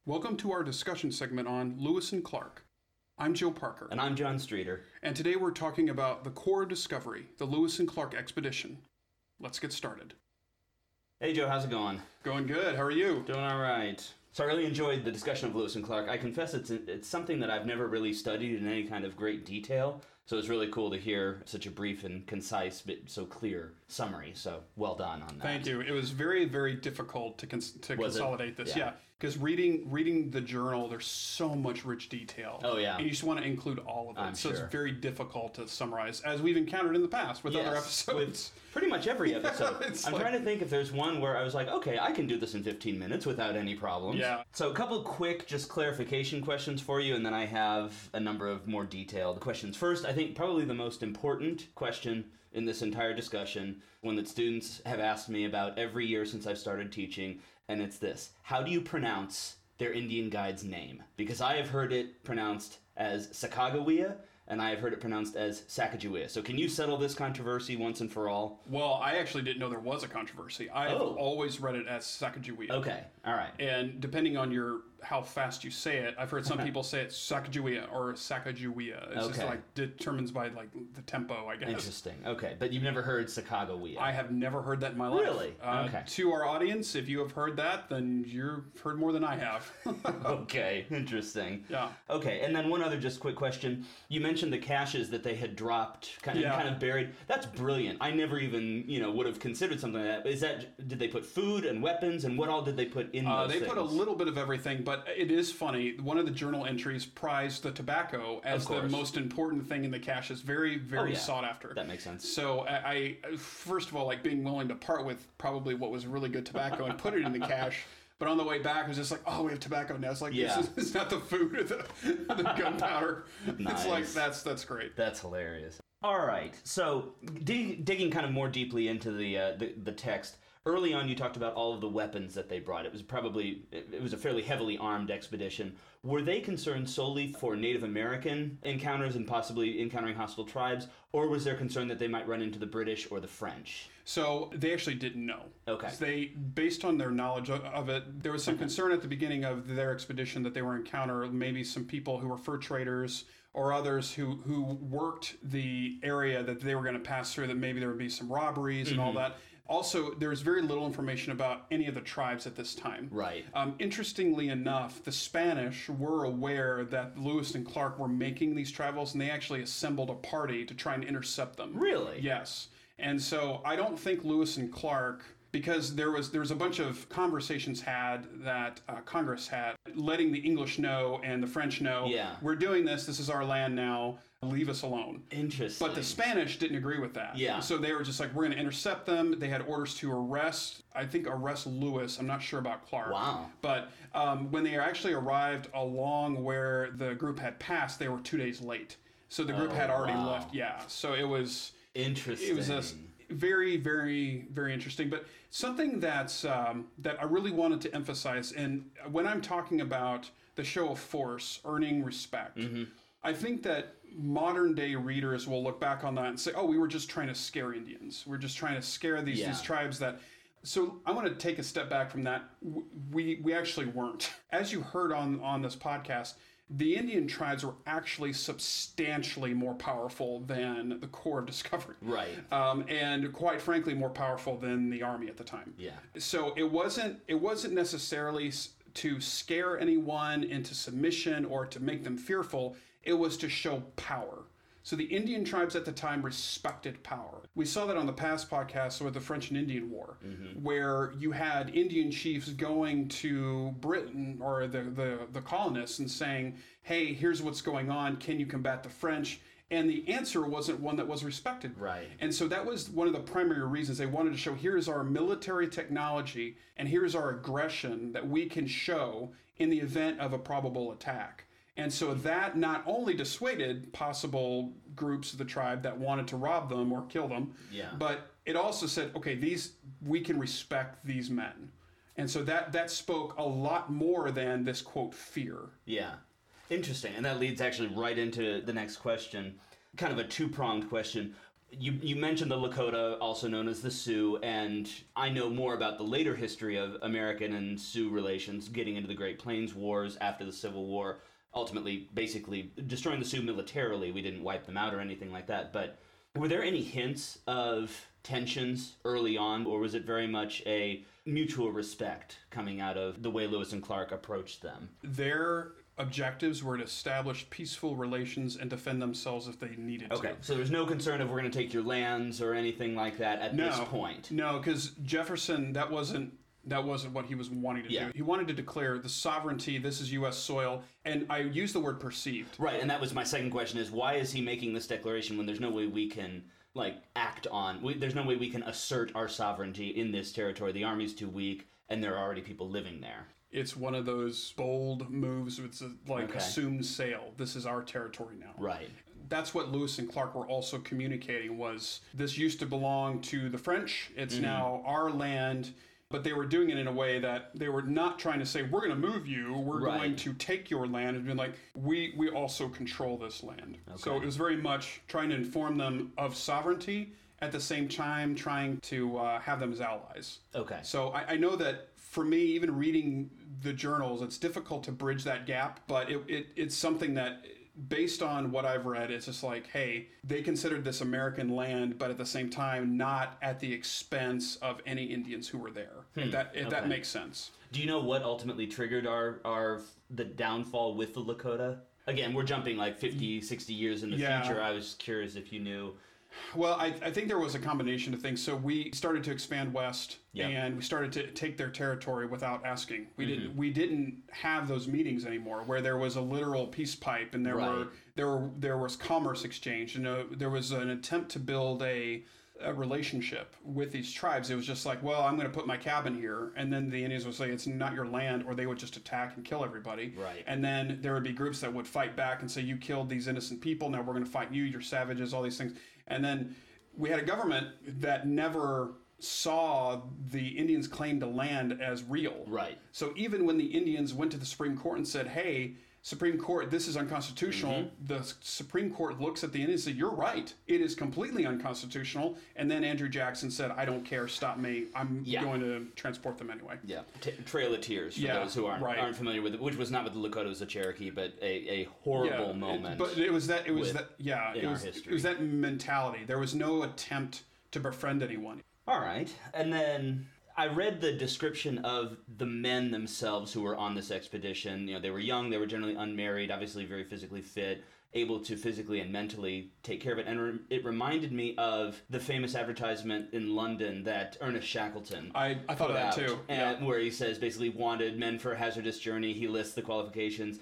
Welcome to our discussion segment on Lewis and Clark. I'm Joe Parker. And I'm John Streeter. And today we're talking about the core of discovery, the Lewis and Clark expedition. Let's get started. Hey Joe, how's it going? Going good. How are you? Doing all right. So I really enjoyed the discussion of Lewis and Clark. I confess it's something that I've never really studied in any kind of great detail. So it's really cool to hear such a brief and concise, but so clear summary. So well done on that. Thank you. It was very, very difficult to consolidate this. Yeah. Because reading the journal, there's so much rich detail. Oh, yeah. And you just want to include all of it. I'm so sure. It's very difficult to summarize, as we've encountered in the past with other episodes. With pretty much every episode. I'm trying to think if there's one where I was like, okay, I can do this in 15 minutes without any problems. Yeah. So a couple quick just clarification questions for you, and then I have a number of more detailed questions. First, I think probably the most important question in this entire discussion, one that students have asked me about every year since I've started teaching, and it's this. How do you pronounce their Indian guide's name? Because I have heard it pronounced as Sacagawea, and I have heard it pronounced as Sacagawea. So can you settle this controversy once and for all? Well, I actually didn't know there was a controversy. I've always read it as Sacagawea. Okay, all right. And depending on how fast you say it, I've heard some people say it Sacagawea or Sacagawea. It's just like determines by like the tempo, I guess. Interesting. Okay, but you've never heard Sacagawea. I have never heard that in my life. Really? Okay. To our audience, if you have heard that, then you've heard more than I have. Okay, interesting. Yeah. Okay, and then one other just quick question. You mentioned the caches that they had dropped, kind of buried. That's brilliant. I never even, would have considered something like that. Did they put food and weapons, and what all did they put in those They things? put a little bit of everything, but it is funny. One of the journal entries prized the tobacco as the most important thing in the caches. Very, very sought after. That makes sense. So I first of all, like being willing to part with probably what was really good tobacco and put it in the cache. But on the way back, it was just like, oh, we have tobacco now. It's like, it's not the food or the gunpowder. Nice. It's like, that's great. That's hilarious. All right. So digging kind of more deeply into the text, early on you talked about all of the weapons that they brought. It was a fairly heavily armed expedition. Were they concerned solely for Native American encounters and possibly encountering hostile tribes, or was there concern that they might run into the British or the French? So they actually didn't know. Okay. Based on their knowledge of it, there was some concern at the beginning of their expedition that they were encountering maybe some people who were fur traders or others who worked the area that they were going to pass through, that maybe there would be some robberies and all that. Also, there's very little information about any of the tribes at this time. Right. Interestingly enough, the Spanish were aware that Lewis and Clark were making these travels, and they actually assembled a party to try and intercept them. Really? Yes. And so I don't think Lewis and Clark, because there was a bunch of conversations had that Congress had, letting the English know and the French know, we're doing this is our land now, leave us alone. Interesting. But the Spanish didn't agree with that. Yeah. So they were just like, we're going to intercept them. They had orders to arrest Lewis. I'm not sure about Clark. Wow. But when they actually arrived along where the group had passed, they were 2 days late. So the group had already left. Yeah. So it was... Interesting. It was very, very, very interesting. But something that I really wanted to emphasize, and when I'm talking about the show of force, earning respect, I think that modern day readers will look back on that and say, oh, we were just trying to scare Indians. We're just trying to scare these tribes that... So I want to take a step back from that. We actually weren't. As you heard on this podcast, the Indian tribes were actually substantially more powerful than the core of discovery. Right. And quite frankly, more powerful than the army at the time. Yeah. So it wasn't necessarily to scare anyone into submission or to make them fearful. It was to show power. So the Indian tribes at the time respected power. We saw that on the past podcast with the French and Indian War, where you had Indian chiefs going to Britain or the colonists and saying, hey, here's what's going on. Can you combat the French? And the answer wasn't one that was respected. Right. And so that was one of the primary reasons they wanted to show, here's our military technology and here's our aggression that we can show in the event of a probable attack. And so that not only dissuaded possible groups of the tribe that wanted to rob them or kill them, but it also said, okay, we can respect these men. And so that spoke a lot more than this, quote, fear. Yeah. Interesting. And that leads actually right into the next question, kind of a two-pronged question. You mentioned the Lakota, also known as the Sioux, and I know more about the later history of American and Sioux relations, getting into the Great Plains Wars after the Civil War, ultimately, basically, destroying the Sioux militarily. We didn't wipe them out or anything like that, but were there any hints of tensions early on, or was it very much a mutual respect coming out of the way Lewis and Clark approached them? Their objectives were to establish peaceful relations and defend themselves if they needed to. Okay, so there's no concern of we're going to take your lands or anything like that at this point. No, because Jefferson, that wasn't what he was wanting to do. He wanted to declare the sovereignty, this is U.S. soil, and I use the word perceived. Right, and that was my second question, is why is he making this declaration when there's no way we can act on, there's no way we can assert our sovereignty in this territory. The army's too weak, and there are already people living there. It's one of those bold moves. It's assumed sale. This is our territory now. Right. That's what Lewis and Clark were also communicating, was this used to belong to the French. It's now our land. But they were doing it in a way that they were not trying to say, we're going to move you, we're going to take your land, and be like, we also control this land. Okay. So it was very much trying to inform them of sovereignty, at the same time trying to have them as allies. Okay. So I know that for me, even reading the journals, it's difficult to bridge that gap, but it's something that, based on what I've read, it's just like, hey, they considered this American land, but at the same time, not at the expense of any Indians who were there. If that makes sense. Do you know what ultimately triggered the downfall with the Lakota? Again, we're jumping 50, 60 years in the future. I was curious if you knew. Well, I think there was a combination of things. So we started to expand west, and we started to take their territory without asking. We didn't have those meetings anymore, where there was a literal peace pipe, and there was commerce exchange, and there was an attempt to build a relationship with these tribes. It was just like, well, I'm going to put my cabin here, and then the Indians would say it's not your land, or they would just attack and kill everybody. Right. And then there would be groups that would fight back and say, you killed these innocent people, now we're going to fight you, you're savages, all these things. And then we had a government that never saw the Indians' claim to land as real. Right. So even when the Indians went to the Supreme Court and said, hey, Supreme Court, this is unconstitutional, the Supreme Court looks at the Indians and says, you're right, it is completely unconstitutional. And then Andrew Jackson said, I don't care, stop me, I'm going to transport them anyway. Yeah, Trail of Tears, for those who aren't familiar with it, which was not with the Lakota, it was the Cherokee, but a horrible moment. But it was that mentality. There was no attempt to befriend anyone. All right, and then I read the description of the men themselves who were on this expedition. They were young, they were generally unmarried, obviously very physically fit, able to physically and mentally take care of it. And it reminded me of the famous advertisement in London that Ernest Shackleton I thought of that too. And where he says basically wanted men for a hazardous journey. He lists the qualifications,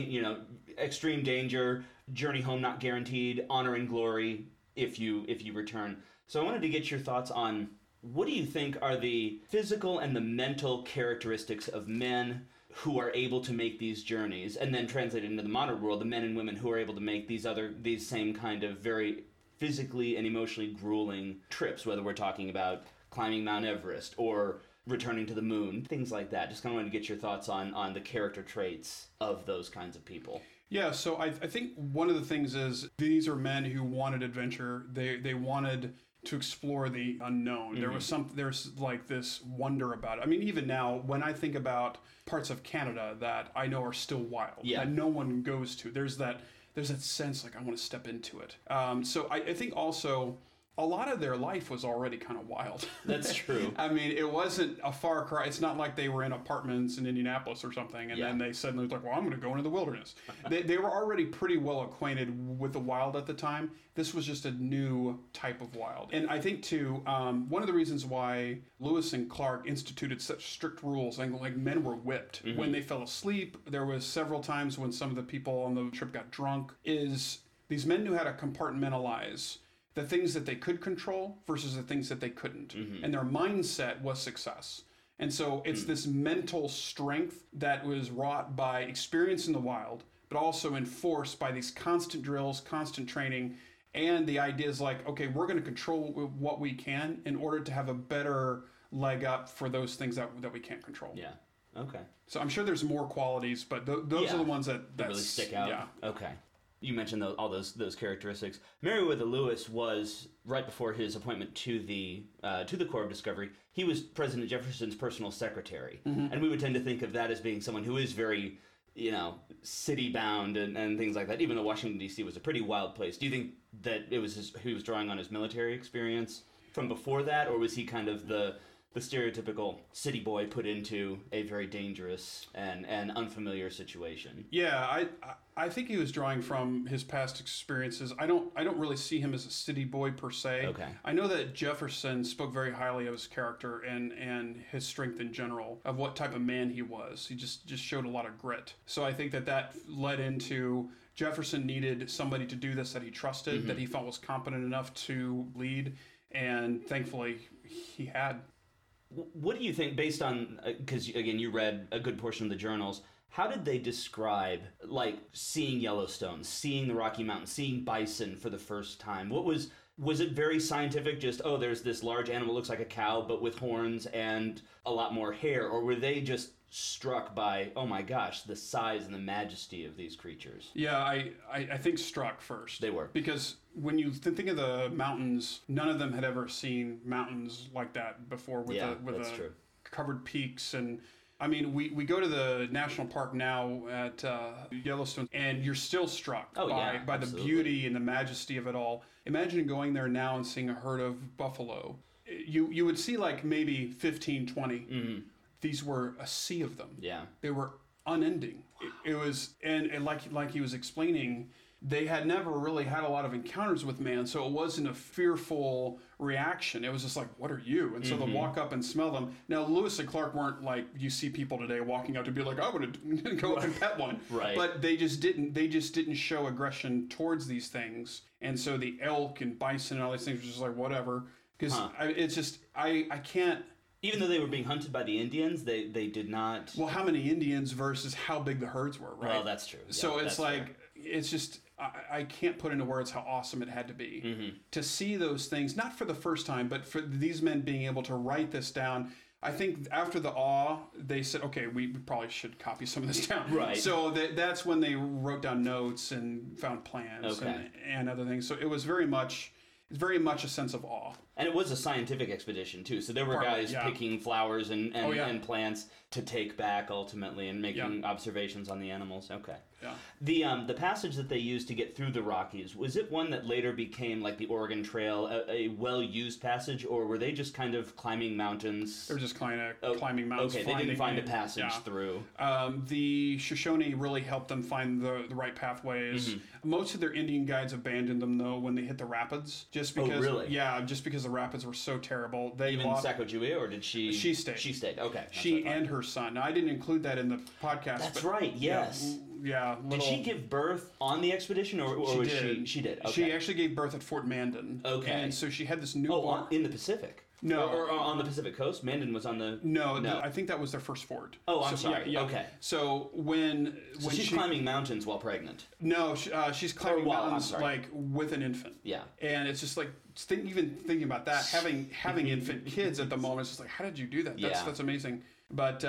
extreme danger, journey home not guaranteed, honor and glory if you return. So I wanted to get your thoughts on, what do you think are the physical and the mental characteristics of men who are able to make these journeys, and then translated into the modern world, the men and women who are able to make these same kind of very physically and emotionally grueling trips, whether we're talking about climbing Mount Everest or returning to the moon, things like that. Just kind of wanted to get your thoughts on the character traits of those kinds of people. Yeah, so I think one of the things is these are men who wanted adventure. They wanted to explore the unknown. There's like this wonder about it. I mean, even now, when I think about parts of Canada that I know are still wild, that no one goes to, there's that sense like I want to step into it. So I think also a lot of their life was already kind of wild. That's true. I mean, it wasn't a far cry. It's not like they were in apartments in Indianapolis or something, and then they suddenly was like, well, I'm going to go into the wilderness. They were already pretty well acquainted with the wild at the time. This was just a new type of wild. And I think, too, one of the reasons why Lewis and Clark instituted such strict rules, and like men were whipped when they fell asleep. There was several times when some of the people on the trip got drunk, is these men knew how to compartmentalize the things that they could control versus the things that they couldn't. And their mindset was success. And so it's this mental strength that was wrought by experience in the wild, but also enforced by these constant drills, constant training, and the idea is like, okay, we're going to control what we can in order to have a better leg up for those things that we can't control. Yeah. Okay. So I'm sure there's more qualities, but those are the ones that really stick out. Yeah. Okay. You mentioned all those characteristics. Meriwether Lewis was, right before his appointment to the Corps of Discovery, he was President Jefferson's personal secretary. And we would tend to think of that as being someone who is very, city-bound and things like that, even though Washington, D.C. was a pretty wild place. Do you think that he was drawing on his military experience from before that, or was he kind of the stereotypical city boy put into a very dangerous and unfamiliar situation? Yeah, I think he was drawing from his past experiences. I don't really see him as a city boy per se. Okay. I know that Jefferson spoke very highly of his character and his strength in general, of what type of man he was. He just showed a lot of grit. So I think that led into Jefferson needed somebody to do this that he trusted, that he felt was competent enough to lead, and thankfully he had. What do you think, based on, because again, you read a good portion of the journals, how did they describe, like, seeing Yellowstone, seeing the Rocky Mountains, seeing bison for the first time? Was it very scientific, just, there's this large animal, looks like a cow, but with horns and a lot more hair? Or were they just struck by, oh my gosh, the size and the majesty of these creatures? Yeah, I think struck first. They were. Because when you think of the mountains, none of them had ever seen mountains like that before with that's true. Covered peaks. And I mean, we go to the national park now at Yellowstone, and you're still struck by the beauty and the majesty of it all. Imagine going there now and seeing a herd of buffalo. You would see like maybe 15, 20. Mm-hmm. These were a sea of them. Yeah. They were unending. It was, and like he was explaining, they had never really had a lot of encounters with man, so it wasn't a fearful reaction. It was just like, what are you? And so they'll walk up and smell them. Now, Lewis and Clark weren't like you see people today walking up to be like, I want to go up and pet one. Right. But they just didn't show aggression towards these things. And so the elk and bison and all these things were just like, whatever. Because it's just, I can't. Even though they were being hunted by the Indians, they did not. Well, how many Indians versus how big the herds were, right? Well, that's true. Yeah, so it's like, fair. It's just, I can't put into words how awesome it had to be to see those things, not for the first time, but for these men being able to write this down. I think after the awe, they said, okay, we probably should copy some of this down. Right. So that's when they wrote down notes and found plans and other things. So it was very much a sense of awe. And it was a scientific expedition, too. So there were guys picking flowers and plants to take back, ultimately, and making observations on the animals. Okay. Yeah. The passage that they used to get through the Rockies, was it one that later became, like the Oregon Trail, a well-used passage, or were they just kind of climbing mountains? They were just climbing mountains. Okay, they didn't find a passage through. The Shoshone really helped them find the right pathways. Most of their Indian guides abandoned them, though, when they hit the rapids. Just because, oh, really? Yeah, just because the rapids were so terrible. Even Sacagawea, or did she? She stayed. She stayed. Okay. She and her son. Now, I didn't include that in the podcast. That's right. Yes. Yeah. Did she give birth on the expedition, or was she? She did. Okay. She actually gave birth at Fort Mandan. Okay. And so she had this newborn. In the Pacific. No. Or on the Pacific coast? Mandan was on the... No. I think that was their first fort. Oh, I'm sorry. Yeah. Okay. So when she's climbing mountains while pregnant. No, she's climbing mountains like with an infant. Yeah. And it's just like, even thinking about that, having infant kids at the moment, it's just like, how did you do that? That's amazing. But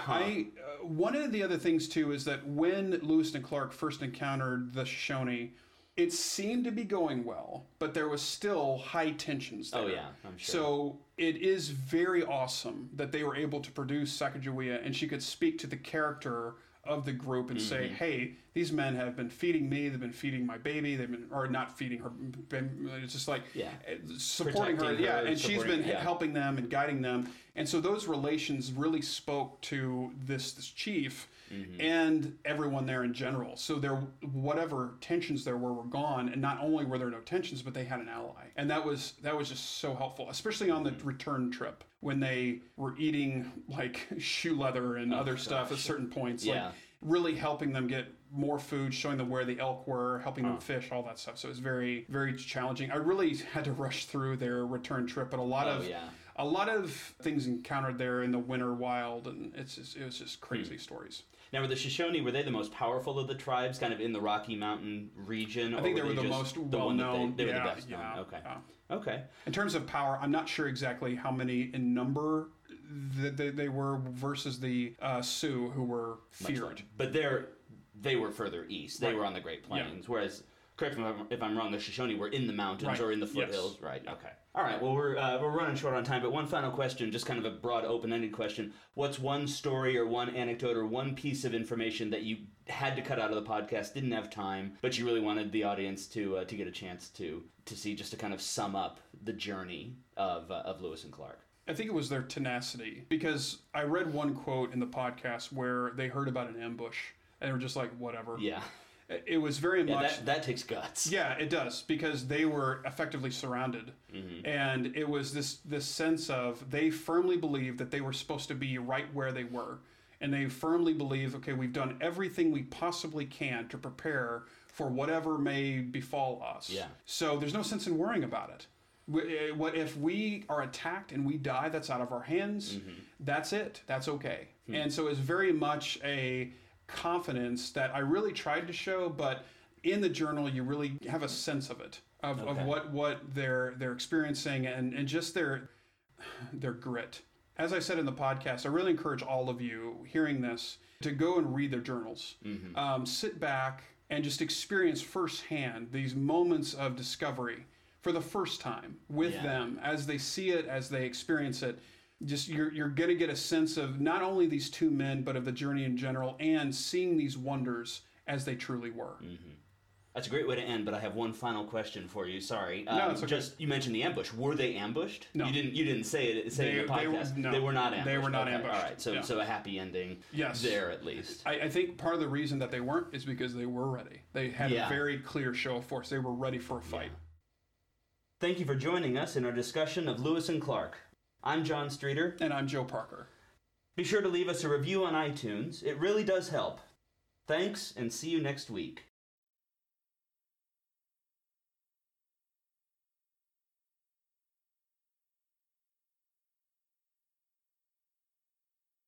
one of the other things, too, is that when Lewis and Clark first encountered the Shoshone, it seemed to be going well, but there was still high tensions there. Oh, yeah, I'm sure. So it is very awesome that they were able to produce Sacagawea, and she could speak to the character of the group and say, hey, these men have been feeding me, they've been feeding my baby, or not feeding her, it's just like supporting her, and she's been helping them and guiding them. And so those relations really spoke to this chief and everyone there in general. So whatever tensions there were gone, and not only were there no tensions, but they had an ally. And that was just so helpful, especially on the return trip when they were eating like shoe leather and other stuff at certain points. Like really helping them get more food, showing them where the elk were, helping them fish, all that stuff. So it was very, very challenging. I really had to rush through their return trip, but a lot of things encountered there in the winter wild, and it was just crazy stories. Now, were the Shoshone, were they the most powerful of the tribes, kind of in the Rocky Mountain region? I think they were the most well-known. They were the best known. Okay. Yeah. Okay. In terms of power, I'm not sure exactly how many in number they were versus the Sioux, who were feared. But they were further east. They were on the Great Plains, whereas, correct me if I'm wrong, the Shoshone were in the mountains or in the foothills. Right, okay. All right, well, we're running short on time, but one final question, just kind of a broad, open-ended question. What's one story or one anecdote or one piece of information that you had to cut out of the podcast, didn't have time, but you really wanted the audience to get a chance to see, just to kind of sum up the journey of Lewis and Clark? I think it was their tenacity, because I read one quote in the podcast where they heard about an ambush and they were just like, whatever. Yeah. It was very much... That takes guts. Yeah, it does, because they were effectively surrounded. Mm-hmm. And it was this sense of they firmly believed that they were supposed to be right where they were. And they firmly believe, okay, we've done everything we possibly can to prepare for whatever may befall us. Yeah. So there's no sense in worrying about it. What if we are attacked and we die? That's out of our hands. Mm-hmm. That's it. That's okay. Mm-hmm. And so it's very much a confidence that I really tried to show, but in the journal you really have a sense of it, of what they're experiencing and just their grit. As I said in the podcast, I really encourage all of you hearing this to go and read their journals. Mm-hmm. Sit back and just experience firsthand these moments of discovery for the first time with them, as they see it, as they experience it. Just you're going to get a sense of not only these two men, but of the journey in general, and seeing these wonders as they truly were. Mm-hmm. That's a great way to end, but I have one final question for you. Sorry. No, it's okay. Just, you mentioned the ambush. Were they ambushed? No. You didn't say it in the podcast. No, they were not ambushed. They were not ambushed. All right. So a happy ending there at least. I think part of the reason that they weren't is because they were ready. They had a very clear show of force. They were ready for a fight. Yeah. Thank you for joining us in our discussion of Lewis and Clark. I'm John Streeter. And I'm Joe Parker. Be sure to leave us a review on iTunes. It really does help. Thanks, and see you next week.